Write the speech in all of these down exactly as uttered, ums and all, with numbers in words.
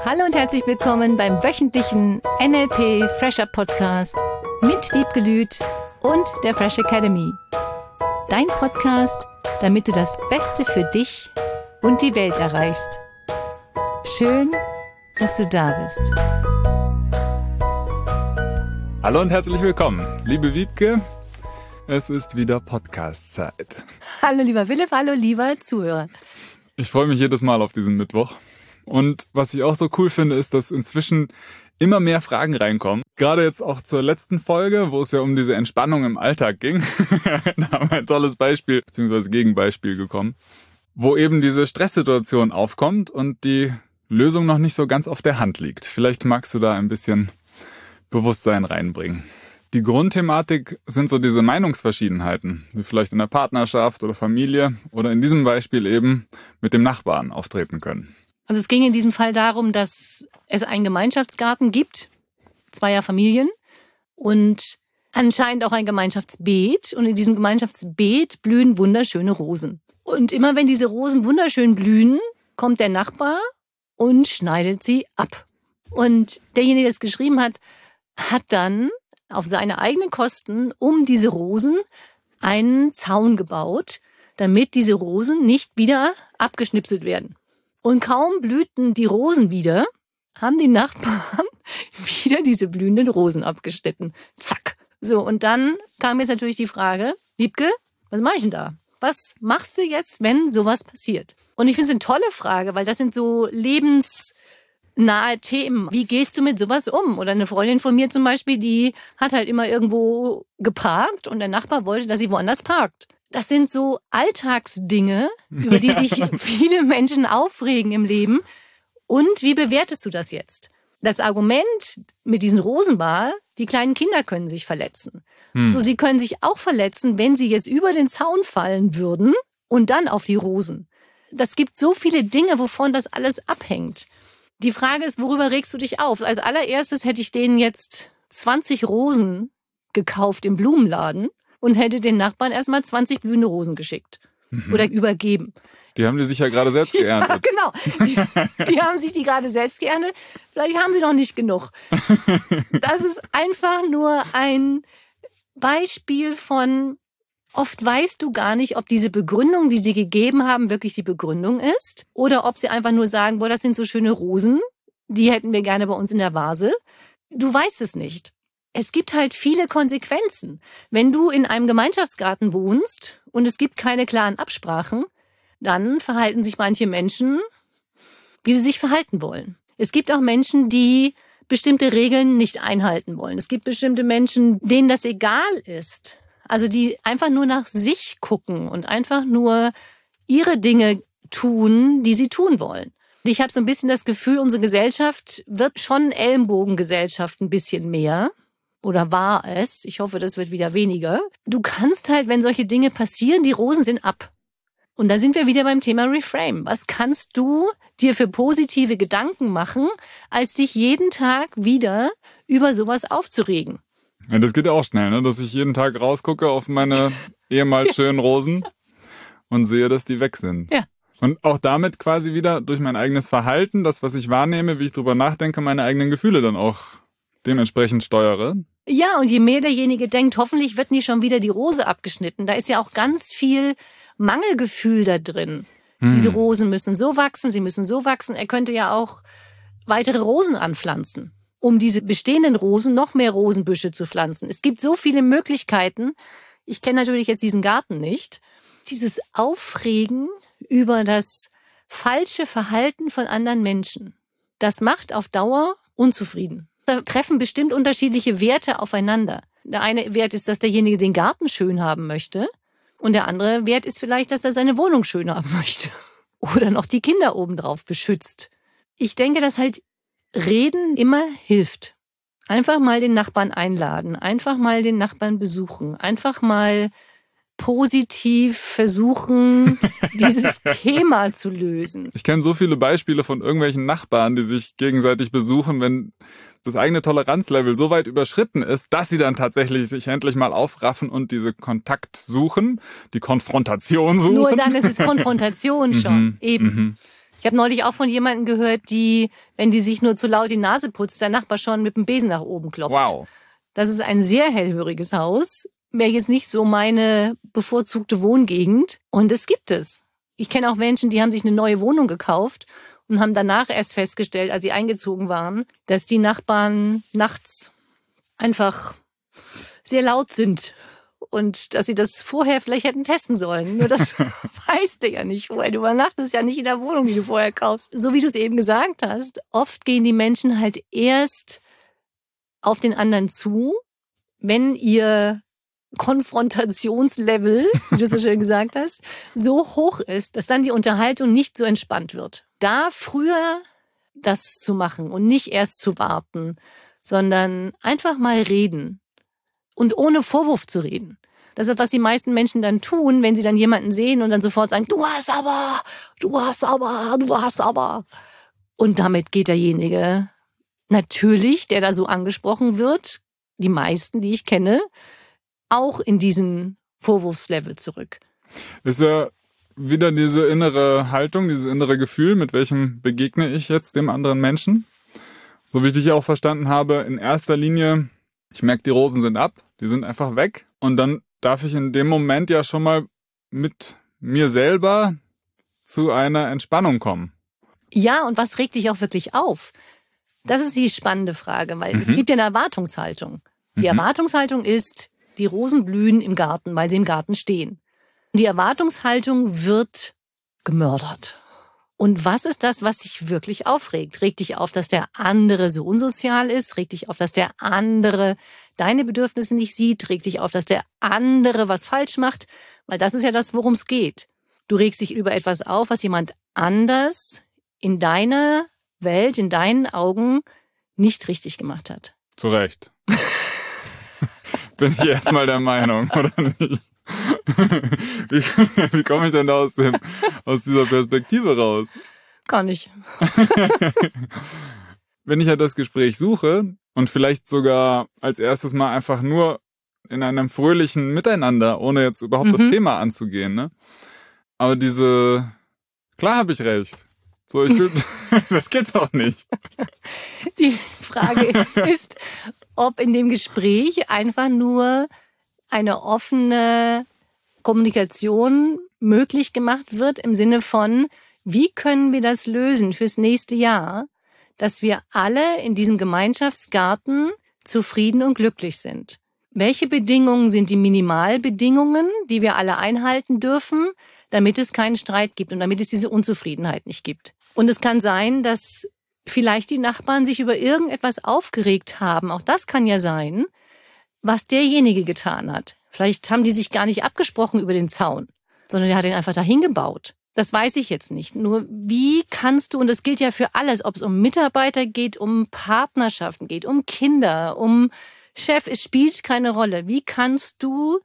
Hallo und herzlich willkommen beim wöchentlichen N L P Fresher Podcast mit Wiebke Lüth und der Fresh Academy. Dein Podcast, damit du das Beste für dich und die Welt erreichst. Schön, dass du da bist. Hallo und herzlich willkommen, liebe Wiebke. Es ist wieder Podcast-Zeit. Hallo lieber Philipp, hallo lieber Zuhörer. Ich freue mich jedes Mal auf diesen Mittwoch. Und was ich auch so cool finde, ist, dass inzwischen immer mehr Fragen reinkommen. Gerade jetzt auch zur letzten Folge, wo es ja um diese Entspannung im Alltag ging. Da haben wir ein tolles Beispiel, beziehungsweise Gegenbeispiel gekommen, wo eben diese Stresssituation aufkommt und die Lösung noch nicht so ganz auf der Hand liegt. Vielleicht magst du da ein bisschen Bewusstsein reinbringen. Die Grundthematik sind so diese Meinungsverschiedenheiten, die vielleicht in der Partnerschaft oder Familie oder in diesem Beispiel eben mit dem Nachbarn auftreten können. Also es ging in diesem Fall darum, dass es einen Gemeinschaftsgarten gibt, zweier Familien und anscheinend auch ein Gemeinschaftsbeet. Und in diesem Gemeinschaftsbeet blühen wunderschöne Rosen. Und immer wenn diese Rosen wunderschön blühen, kommt der Nachbar und schneidet sie ab. Und derjenige, der es geschrieben hat, hat dann auf seine eigenen Kosten um diese Rosen einen Zaun gebaut, damit diese Rosen nicht wieder abgeschnipselt werden. Und kaum blühten die Rosen wieder, haben die Nachbarn wieder diese blühenden Rosen abgeschnitten. Zack. So, und dann kam jetzt natürlich die Frage, Wiebke, was mache ich denn da? Was machst du jetzt, wenn sowas passiert? Und ich finde es eine tolle Frage, weil das sind so lebensnahe Themen. Wie gehst du mit sowas um? Oder eine Freundin von mir zum Beispiel, die hat halt immer irgendwo geparkt und der Nachbar wollte, dass sie woanders parkt. Das sind so Alltagsdinge, über die sich viele Menschen aufregen im Leben. Und wie bewertest du das jetzt? Das Argument mit diesen Rosen war, die kleinen Kinder können sich verletzen. Hm. So, sie können sich auch verletzen, wenn sie jetzt über den Zaun fallen würden und dann auf die Rosen. Das gibt so viele Dinge, wovon das alles abhängt. Die Frage ist, worüber regst du dich auf? Als allererstes hätte ich denen jetzt zwanzig Rosen gekauft im Blumenladen und hätte den Nachbarn erstmal zwanzig blühende Rosen geschickt mhm. oder übergeben. Die haben die sich ja gerade selbst geerntet. Ja, genau. Die, die haben sich die gerade selbst geerntet. Vielleicht haben sie noch nicht genug. Das ist einfach nur ein Beispiel von, oft weißt du gar nicht, ob diese Begründung, die sie gegeben haben, wirklich die Begründung ist oder ob sie einfach nur sagen, boah, das sind so schöne Rosen, die hätten wir gerne bei uns in der Vase. Du weißt es nicht. Es gibt halt viele Konsequenzen. Wenn du in einem Gemeinschaftsgarten wohnst und es gibt keine klaren Absprachen, dann verhalten sich manche Menschen, wie sie sich verhalten wollen. Es gibt auch Menschen, die bestimmte Regeln nicht einhalten wollen. Es gibt bestimmte Menschen, denen das egal ist. Also die einfach nur nach sich gucken und einfach nur ihre Dinge tun, die sie tun wollen. Ich habe so ein bisschen das Gefühl, unsere Gesellschaft wird schon Ellenbogengesellschaft ein bisschen mehr. Oder war es? Ich hoffe, das wird wieder weniger. Du kannst halt, wenn solche Dinge passieren, die Rosen sind ab. Und da sind wir wieder beim Thema Reframe. Was kannst du dir für positive Gedanken machen, als dich jeden Tag wieder über sowas aufzuregen? Ja, das geht ja auch schnell, ne? Dass ich jeden Tag rausgucke auf meine ehemals schönen Rosen und sehe, dass die weg sind. Ja. Und auch damit quasi wieder durch mein eigenes Verhalten, das, was ich wahrnehme, wie ich drüber nachdenke, meine eigenen Gefühle dann auch dementsprechend steuere. Ja, und je mehr derjenige denkt, hoffentlich wird nie schon wieder die Rose abgeschnitten. Da ist ja auch ganz viel Mangelgefühl da drin. Hm. Diese Rosen müssen so wachsen, sie müssen so wachsen. Er könnte ja auch weitere Rosen anpflanzen, um diese bestehenden Rosen noch mehr Rosenbüsche zu pflanzen. Es gibt so viele Möglichkeiten. Ich kenne natürlich jetzt diesen Garten nicht. Dieses Aufregen über das falsche Verhalten von anderen Menschen, das macht auf Dauer unzufrieden. Da treffen bestimmt unterschiedliche Werte aufeinander. Der eine Wert ist, dass derjenige den Garten schön haben möchte. Und der andere Wert ist vielleicht, dass er seine Wohnung schön haben möchte. Oder noch die Kinder obendrauf beschützt. Ich denke, dass halt Reden immer hilft. Einfach mal den Nachbarn einladen. Einfach mal den Nachbarn besuchen. Einfach mal positiv versuchen, dieses Thema zu lösen. Ich kenne so viele Beispiele von irgendwelchen Nachbarn, die sich gegenseitig besuchen, wenn das eigene Toleranzlevel so weit überschritten ist, dass sie dann tatsächlich sich endlich mal aufraffen und diese Kontakt suchen, die Konfrontation suchen. Nur dann ist es Konfrontation schon, mhm, eben. Mhm. Ich habe neulich auch von jemandem gehört, die, wenn die sich nur zu laut die Nase putzt, der Nachbar schon mit dem Besen nach oben klopft. Wow. Das ist ein sehr hellhöriges Haus. Wäre jetzt nicht so meine bevorzugte Wohngegend. Und es gibt es. Ich kenne auch Menschen, die haben sich eine neue Wohnung gekauft und haben danach erst festgestellt, als sie eingezogen waren, dass die Nachbarn nachts einfach sehr laut sind. Und dass sie das vorher vielleicht hätten testen sollen. Nur das weißt du ja nicht vorher. Du übernachtest ja nicht in der Wohnung, die du vorher kaufst. So wie du es eben gesagt hast, oft gehen die Menschen halt erst auf den anderen zu, wenn ihr Konfrontationslevel, wie du so schön gesagt hast, so hoch ist, dass dann die Unterhaltung nicht so entspannt wird. Da früher das zu machen und nicht erst zu warten, sondern einfach mal reden. Und ohne Vorwurf zu reden. Das ist, was die meisten Menschen dann tun, wenn sie dann jemanden sehen und dann sofort sagen, du hast aber, du hast aber, du hast aber. Und damit geht derjenige natürlich, der da so angesprochen wird, die meisten, die ich kenne, auch in diesen Vorwurfslevel zurück. Ist ja wieder diese innere Haltung, dieses innere Gefühl, mit welchem begegne ich jetzt dem anderen Menschen. So wie ich dich auch verstanden habe, in erster Linie, ich merke, die Rosen sind ab, die sind einfach weg. Und dann darf ich in dem Moment ja schon mal mit mir selber zu einer Entspannung kommen. Ja, und was regt dich auch wirklich auf? Das ist die spannende Frage, weil mhm. es gibt ja eine Erwartungshaltung. Die mhm. Erwartungshaltung ist, die Rosen blühen im Garten, weil sie im Garten stehen. Und die Erwartungshaltung wird gemördert. Und was ist das, was dich wirklich aufregt? Regt dich auf, dass der andere so unsozial ist? Regt dich auf, dass der andere deine Bedürfnisse nicht sieht? Regt dich auf, dass der andere was falsch macht? Weil das ist ja das, worum es geht. Du regst dich über etwas auf, was jemand anders in deiner Welt, in deinen Augen nicht richtig gemacht hat. Zu Recht. Bin ich erstmal der Meinung, oder nicht? Wie, wie komme ich denn da aus, dem, aus dieser Perspektive raus? Gar nicht. Wenn ich ja das Gespräch suche und vielleicht sogar als erstes mal einfach nur in einem fröhlichen Miteinander, ohne jetzt überhaupt mhm. das Thema anzugehen, ne? Aber diese, klar habe ich recht. So, ich will, das geht doch nicht. Die Frage ist, ob in dem Gespräch einfach nur eine offene Kommunikation möglich gemacht wird im Sinne von, wie können wir das lösen fürs nächste Jahr, dass wir alle in diesem Gemeinschaftsgarten zufrieden und glücklich sind. Welche Bedingungen sind die Minimalbedingungen, die wir alle einhalten dürfen, damit es keinen Streit gibt und damit es diese Unzufriedenheit nicht gibt? Und es kann sein, dass vielleicht die Nachbarn sich über irgendetwas aufgeregt haben, auch das kann ja sein, was derjenige getan hat. Vielleicht haben die sich gar nicht abgesprochen über den Zaun, sondern der hat ihn einfach dahin gebaut. Das weiß ich jetzt nicht. Nur wie kannst du, und das gilt ja für alles, ob es um Mitarbeiter geht, um Partnerschaften geht, um Kinder, um Chef, es spielt keine Rolle. Wie kannst du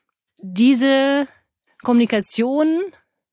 diese Kommunikation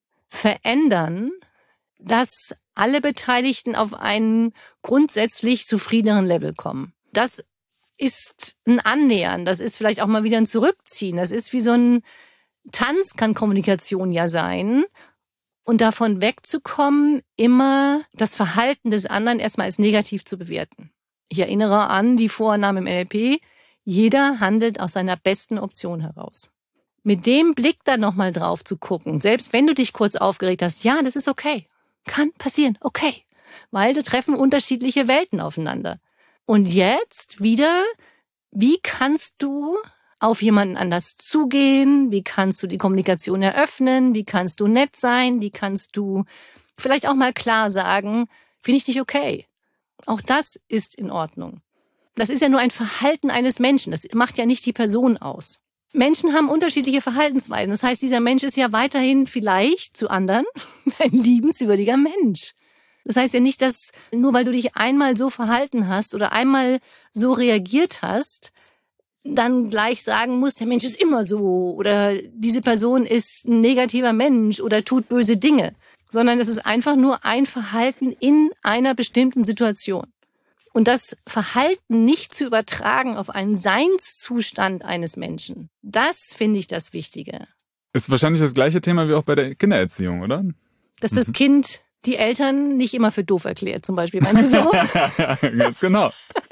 verändern, dass alle Beteiligten auf einen grundsätzlich zufriedeneren Level kommen? Das ist ein Annähern, das ist vielleicht auch mal wieder ein Zurückziehen. Das ist wie so ein Tanz, kann Kommunikation ja sein. Und davon wegzukommen, immer das Verhalten des anderen erstmal als negativ zu bewerten. Ich erinnere an die Vorannahme im N L P, jeder handelt aus seiner besten Option heraus. Mit dem Blick da nochmal drauf zu gucken, selbst wenn du dich kurz aufgeregt hast, ja, das ist okay, kann passieren, okay, weil da treffen unterschiedliche Welten aufeinander. Und jetzt wieder, wie kannst du auf jemanden anders zugehen? Wie kannst du die Kommunikation eröffnen? Wie kannst du nett sein? Wie kannst du vielleicht auch mal klar sagen, finde ich dich okay? Auch das ist in Ordnung. Das ist ja nur ein Verhalten eines Menschen. Das macht ja nicht die Person aus. Menschen haben unterschiedliche Verhaltensweisen. Das heißt, dieser Mensch ist ja weiterhin vielleicht zu anderen ein liebenswürdiger Mensch. Das heißt ja nicht, dass nur weil du dich einmal so verhalten hast oder einmal so reagiert hast, dann gleich sagen musst, der Mensch ist immer so oder diese Person ist ein negativer Mensch oder tut böse Dinge, sondern es ist einfach nur ein Verhalten in einer bestimmten Situation. Und das Verhalten nicht zu übertragen auf einen Seinszustand eines Menschen, das finde ich das Wichtige. Ist wahrscheinlich das gleiche Thema wie auch bei der Kindererziehung, oder? Dass mhm. das Kind die Eltern nicht immer für doof erklärt, zum Beispiel. Meinst du so? Ganz genau.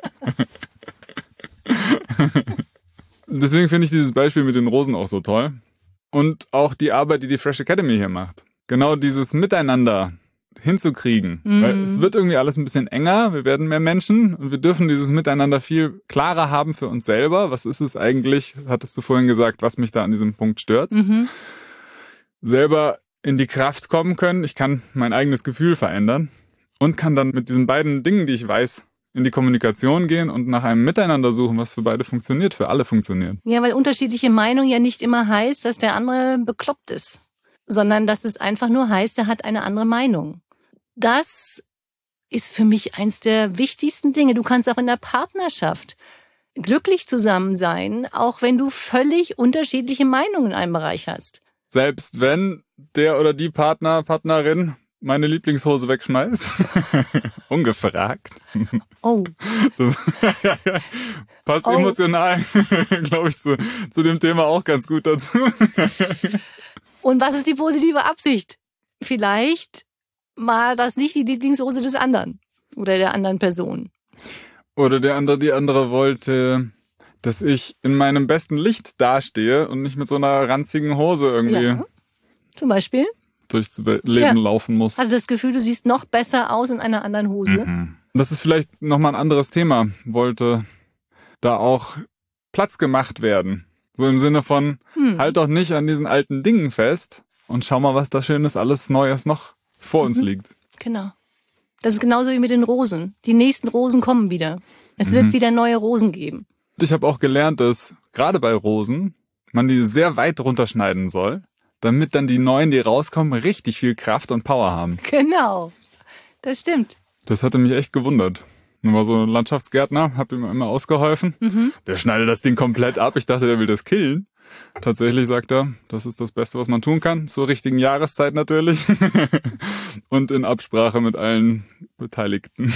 Deswegen finde ich dieses Beispiel mit den Rosen auch so toll. Und auch die Arbeit, die die Fresh Academy hier macht. Genau dieses Miteinander hinzukriegen. Mhm. Weil es wird irgendwie alles ein bisschen enger, wir werden mehr Menschen und wir dürfen dieses Miteinander viel klarer haben für uns selber. Was ist es eigentlich, hattest du vorhin gesagt, was mich da an diesem Punkt stört? Mhm. Selber in die Kraft kommen können. Ich kann mein eigenes Gefühl verändern und kann dann mit diesen beiden Dingen, die ich weiß, in die Kommunikation gehen und nach einem Miteinander suchen, was für beide funktioniert, für alle funktioniert. Ja, weil unterschiedliche Meinung ja nicht immer heißt, dass der andere bekloppt ist, sondern dass es einfach nur heißt, er hat eine andere Meinung. Das ist für mich eins der wichtigsten Dinge. Du kannst auch in der Partnerschaft glücklich zusammen sein, auch wenn du völlig unterschiedliche Meinungen in einem Bereich hast. Selbst wenn der oder die Partner, Partnerin meine Lieblingshose wegschmeißt. Ungefragt. Oh. Das passt oh. emotional, glaube ich, zu, zu dem Thema auch ganz gut dazu. Und was ist die positive Absicht? Vielleicht war das nicht die Lieblingshose des anderen oder der anderen Person. Oder der andere, die andere wollte, dass ich in meinem besten Licht dastehe und nicht mit so einer ranzigen Hose irgendwie ja. Zum Beispiel durchs Leben ja. laufen muss. Also das Gefühl, du siehst noch besser aus in einer anderen Hose. Mhm. Das ist vielleicht nochmal ein anderes Thema. Wollte da auch Platz gemacht werden. So im Sinne von, hm. halt doch nicht an diesen alten Dingen fest und schau mal, was da Schönes, alles Neues noch vor uns mhm. liegt. Genau. Das ist genauso wie mit den Rosen. Die nächsten Rosen kommen wieder. Es mhm. wird wieder neue Rosen geben. Ich habe auch gelernt, dass gerade bei Rosen man die sehr weit runterschneiden soll, damit dann die neuen, die rauskommen, richtig viel Kraft und Power haben. Genau, das stimmt. Das hatte mich echt gewundert. Ich war so ein Landschaftsgärtner, hab ihm immer ausgeholfen. Mhm. Der schneidet das Ding komplett ab. Ich dachte, der will das killen. Tatsächlich sagt er, das ist das Beste, was man tun kann. Zur richtigen Jahreszeit natürlich. Und in Absprache mit allen Beteiligten.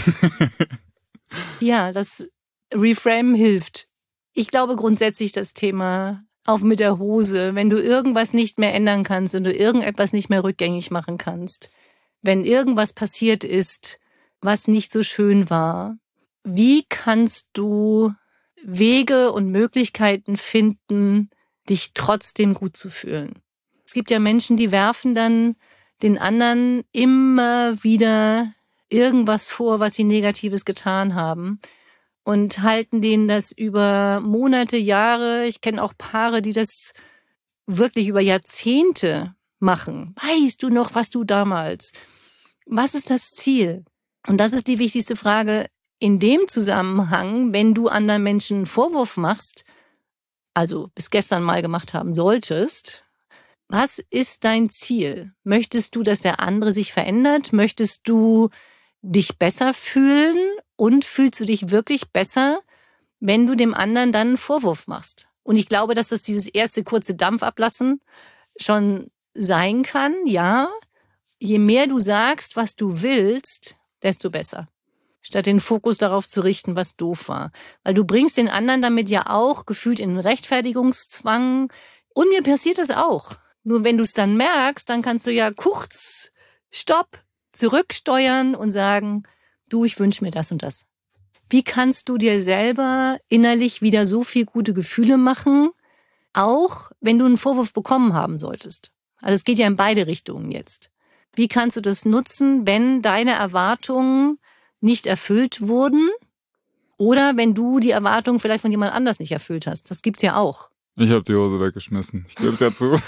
Ja, das Reframe hilft. Ich glaube grundsätzlich das Thema auch mit der Hose, wenn du irgendwas nicht mehr ändern kannst und du irgendetwas nicht mehr rückgängig machen kannst, wenn irgendwas passiert ist, was nicht so schön war, wie kannst du Wege und Möglichkeiten finden, dich trotzdem gut zu fühlen? Es gibt ja Menschen, die werfen dann den anderen immer wieder irgendwas vor, was sie Negatives getan haben und halten denen das über Monate, Jahre. Ich kenne auch Paare, die das wirklich über Jahrzehnte machen. Weißt du noch, was du damals? Was ist das Ziel? Und das ist die wichtigste Frage in dem Zusammenhang, wenn du anderen Menschen einen Vorwurf machst, also bis gestern mal gemacht haben solltest. Was ist dein Ziel? Möchtest du, dass der andere sich verändert? Möchtest du dich besser fühlen? Und fühlst du dich wirklich besser, wenn du dem anderen dann einen Vorwurf machst? Und ich glaube, dass das dieses erste kurze Dampfablassen schon sein kann, ja. Je mehr du sagst, was du willst, desto besser. Statt den Fokus darauf zu richten, was doof war. Weil du bringst den anderen damit ja auch gefühlt in einen Rechtfertigungszwang. Und mir passiert das auch. Nur wenn du es dann merkst, dann kannst du ja kurz, stopp, zurücksteuern und sagen, du, ich wünsche mir das und das. Wie kannst du dir selber innerlich wieder so viel gute Gefühle machen, auch wenn du einen Vorwurf bekommen haben solltest? Also es geht ja in beide Richtungen jetzt. Wie kannst du das nutzen, wenn deine Erwartungen nicht erfüllt wurden oder wenn du die Erwartungen vielleicht von jemand anders nicht erfüllt hast? Das gibt's ja auch. Ich habe die Hose weggeschmissen. Ich gebe es ja zu.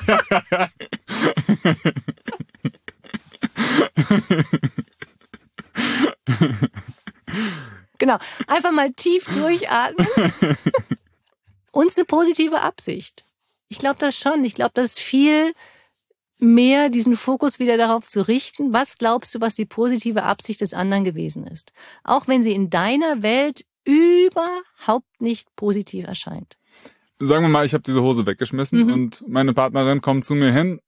Genau, einfach mal tief durchatmen. Und eine positive Absicht. Ich glaube das schon. Ich glaube, das ist viel mehr diesen Fokus wieder darauf zu richten, was glaubst du, was die positive Absicht des anderen gewesen ist. Auch wenn sie in deiner Welt überhaupt nicht positiv erscheint. Sagen wir mal, ich habe diese Hose weggeschmissen mhm. und meine Partnerin kommt zu mir hin,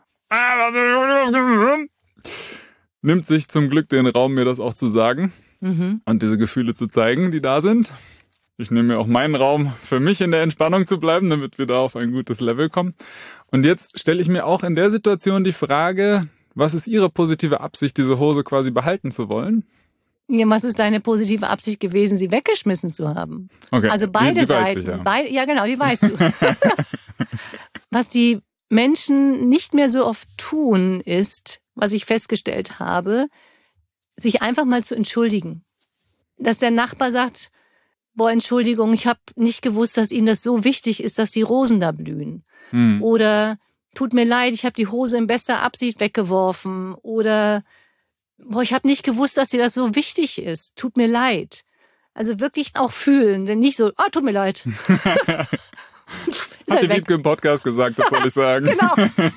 nimmt sich zum Glück den Raum, mir das auch zu sagen mhm. und diese Gefühle zu zeigen, die da sind. Ich nehme mir auch meinen Raum für mich in der Entspannung zu bleiben, damit wir da auf ein gutes Level kommen. Und jetzt stelle ich mir auch in der Situation die Frage, was ist Ihre positive Absicht, diese Hose quasi behalten zu wollen? Ja, was ist deine positive Absicht gewesen, sie weggeschmissen zu haben? Okay. Also beide die, die Seiten. Ich, ja. Beid, ja, genau, die weißt du. Was die Menschen nicht mehr so oft tun, ist, was ich festgestellt habe, sich einfach mal zu entschuldigen. Dass der Nachbar sagt, boah, Entschuldigung, ich habe nicht gewusst, dass Ihnen das so wichtig ist, dass die Rosen da blühen. Hm. Oder tut mir leid, ich habe die Hose in bester Absicht weggeworfen. Oder boah, ich habe nicht gewusst, dass dir das so wichtig ist. Tut mir leid. Also wirklich auch fühlen, denn nicht so, ah, tut mir leid. Hat halt die Wiebke im Podcast gesagt, das soll ich sagen. Genau.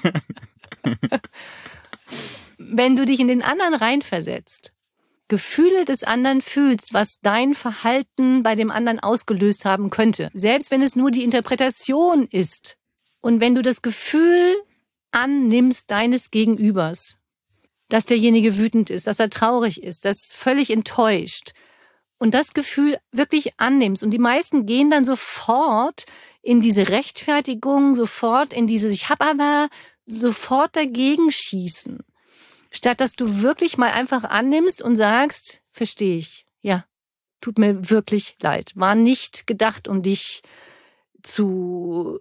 Wenn du dich in den anderen reinversetzt, Gefühle des anderen fühlst, was dein Verhalten bei dem anderen ausgelöst haben könnte, selbst wenn es nur die Interpretation ist, und wenn du das Gefühl annimmst deines Gegenübers, dass derjenige wütend ist, dass er traurig ist, dass völlig enttäuscht, und das Gefühl wirklich annimmst, und die meisten gehen dann sofort in diese Rechtfertigung, sofort in dieses ich hab aber sofort dagegen schießen, statt dass du wirklich mal einfach annimmst und sagst, verstehe ich, ja, tut mir wirklich leid, war nicht gedacht, um dich zu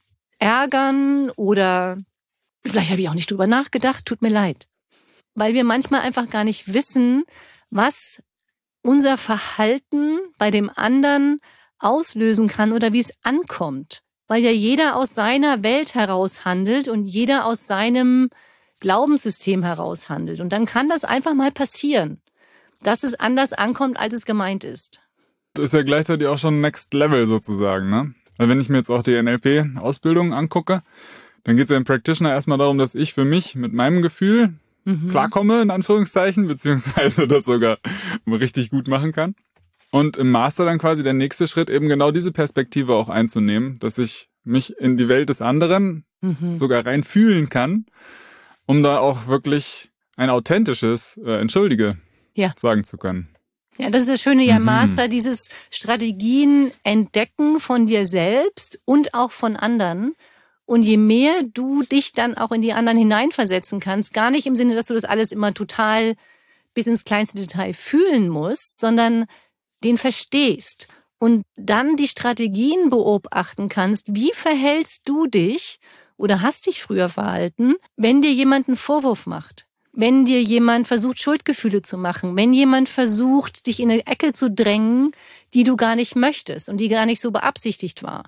ärgern oder vielleicht habe ich auch nicht drüber nachgedacht, tut mir leid. Weil wir manchmal einfach gar nicht wissen, was unser Verhalten bei dem anderen auslösen kann oder wie es ankommt. Weil ja jeder aus seiner Welt heraus handelt und jeder aus seinem Glaubenssystem heraus handelt. Und dann kann das einfach mal passieren, dass es anders ankommt, als es gemeint ist. Das ist ja gleichzeitig auch schon Next Level sozusagen, ne? Also wenn ich mir jetzt auch die N L P-Ausbildung angucke, dann geht es ja im Practitioner erstmal darum, dass ich für mich mit meinem Gefühl mhm. klarkomme, in Anführungszeichen, beziehungsweise das sogar richtig gut machen kann. Und im Master dann quasi der nächste Schritt, eben genau diese Perspektive auch einzunehmen, dass ich mich in die Welt des anderen mhm. sogar rein fühlen kann, um da auch wirklich ein authentisches äh, Entschuldige ja. sagen zu können. Ja, das ist das Schöne ja im mhm. Master, dieses Strategien entdecken von dir selbst und auch von anderen. Und je mehr du dich dann auch in die anderen hineinversetzen kannst, gar nicht im Sinne, dass du das alles immer total bis ins kleinste Detail fühlen musst, sondern den verstehst und dann die Strategien beobachten kannst, wie verhältst du dich oder hast dich früher verhalten, wenn dir jemand einen Vorwurf macht, wenn dir jemand versucht, Schuldgefühle zu machen, wenn jemand versucht, dich in eine Ecke zu drängen, die du gar nicht möchtest und die gar nicht so beabsichtigt war.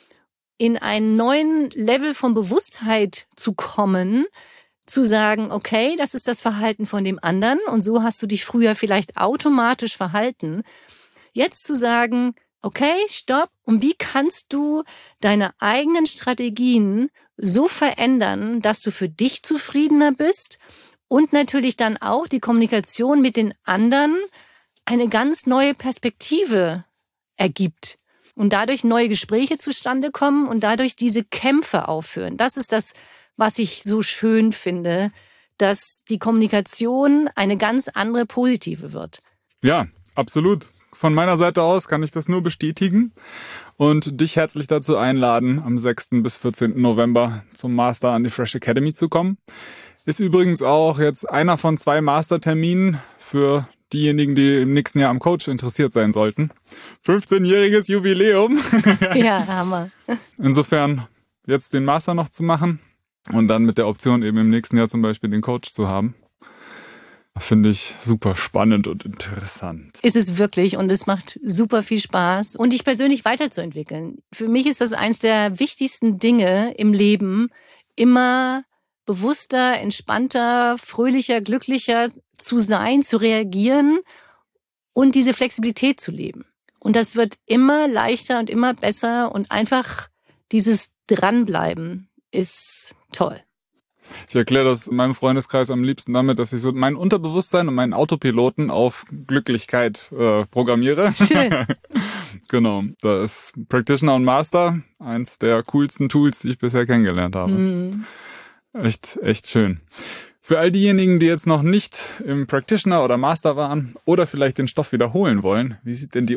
In einen neuen Level von Bewusstheit zu kommen, zu sagen, okay, das ist das Verhalten von dem anderen und so hast du dich früher vielleicht automatisch verhalten. Jetzt zu sagen, okay, stopp, und wie kannst du deine eigenen Strategien so verändern, dass du für dich zufriedener bist und natürlich dann auch die Kommunikation mit den anderen eine ganz neue Perspektive ergibt und dadurch neue Gespräche zustande kommen und dadurch diese Kämpfe aufhören. Das ist das, was ich so schön finde, dass die Kommunikation eine ganz andere positive wird. Ja, absolut. Von meiner Seite aus kann ich das nur bestätigen und dich herzlich dazu einladen, am sechsten bis vierzehnten November zum Master an die Fresh Academy zu kommen. Ist übrigens auch jetzt einer von zwei Masterterminen für diejenigen, die im nächsten Jahr am Coach interessiert sein sollten. fünfzehnjähriges Jubiläum. Ja, Hammer. Insofern jetzt den Master noch zu machen und dann mit der Option eben im nächsten Jahr zum Beispiel den Coach zu haben. Finde ich super spannend und interessant. Ist es wirklich und es macht super viel Spaß und dich persönlich weiterzuentwickeln. Für mich ist das eins der wichtigsten Dinge im Leben, immer bewusster, entspannter, fröhlicher, glücklicher zu sein, zu reagieren und diese Flexibilität zu leben. Und das wird immer leichter und immer besser und einfach dieses Dranbleiben ist toll. Ich erkläre das in meinem Freundeskreis am liebsten damit, dass ich so mein Unterbewusstsein und meinen Autopiloten auf Glücklichkeit äh, programmiere. Schön. Genau, da ist Practitioner und Master eins der coolsten Tools, die ich bisher kennengelernt habe. Mm. Echt, echt schön. Für all diejenigen, die jetzt noch nicht im Practitioner oder Master waren oder vielleicht den Stoff wiederholen wollen, wie sieht denn die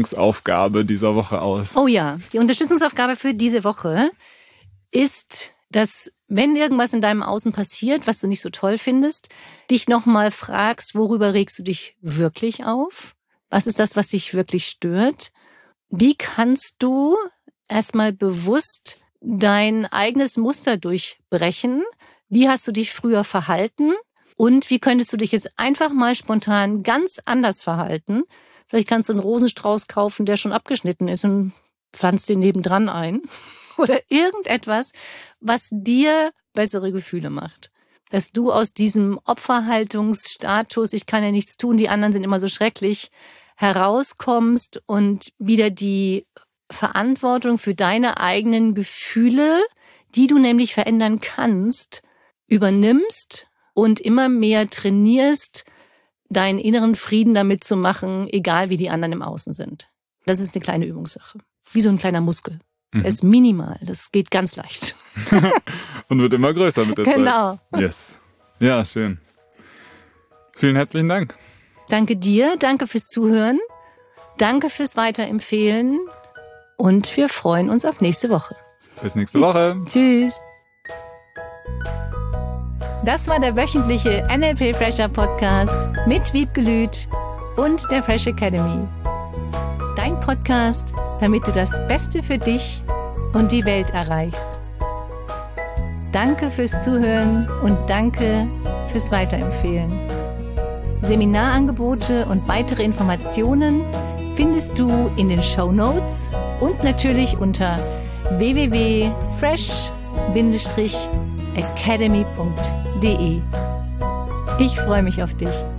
Unterstützungsaufgabe dieser Woche aus? Oh ja, die Unterstützungsaufgabe für diese Woche ist dass wenn irgendwas in deinem Außen passiert, was du nicht so toll findest, dich nochmal fragst, worüber regst du dich wirklich auf? Was ist das, was dich wirklich stört? Wie kannst du erstmal bewusst dein eigenes Muster durchbrechen? Wie hast du dich früher verhalten? Und wie könntest du dich jetzt einfach mal spontan ganz anders verhalten? Vielleicht kannst du einen Rosenstrauß kaufen, der schon abgeschnitten ist und pflanzt den nebendran ein. Oder irgendetwas, was dir bessere Gefühle macht. Dass du aus diesem Opferhaltungsstatus, ich kann ja nichts tun, die anderen sind immer so schrecklich, herauskommst und wieder die Verantwortung für deine eigenen Gefühle, die du nämlich verändern kannst, übernimmst und immer mehr trainierst, deinen inneren Frieden damit zu machen, egal wie die anderen im Außen sind. Das ist eine kleine Übungssache. Wie so ein kleiner Muskel. Mhm. Er ist minimal. Das geht ganz leicht. Und wird immer größer mit der Zeit. Genau. Yes. Ja, schön. Vielen herzlichen Dank. Danke dir. Danke fürs Zuhören. Danke fürs Weiterempfehlen. Und wir freuen uns auf nächste Woche. Bis nächste Woche. Tschüss. Das war der wöchentliche N L P Fresher Podcast mit Wiebke Lüth und der Fresh Academy. Dein Podcast, damit du das Beste für dich und die Welt erreichst. Danke fürs Zuhören und danke fürs Weiterempfehlen. Seminarangebote und weitere Informationen findest du in den Shownotes und natürlich unter w w w punkt fresh academy punkt de. Ich freue mich auf dich.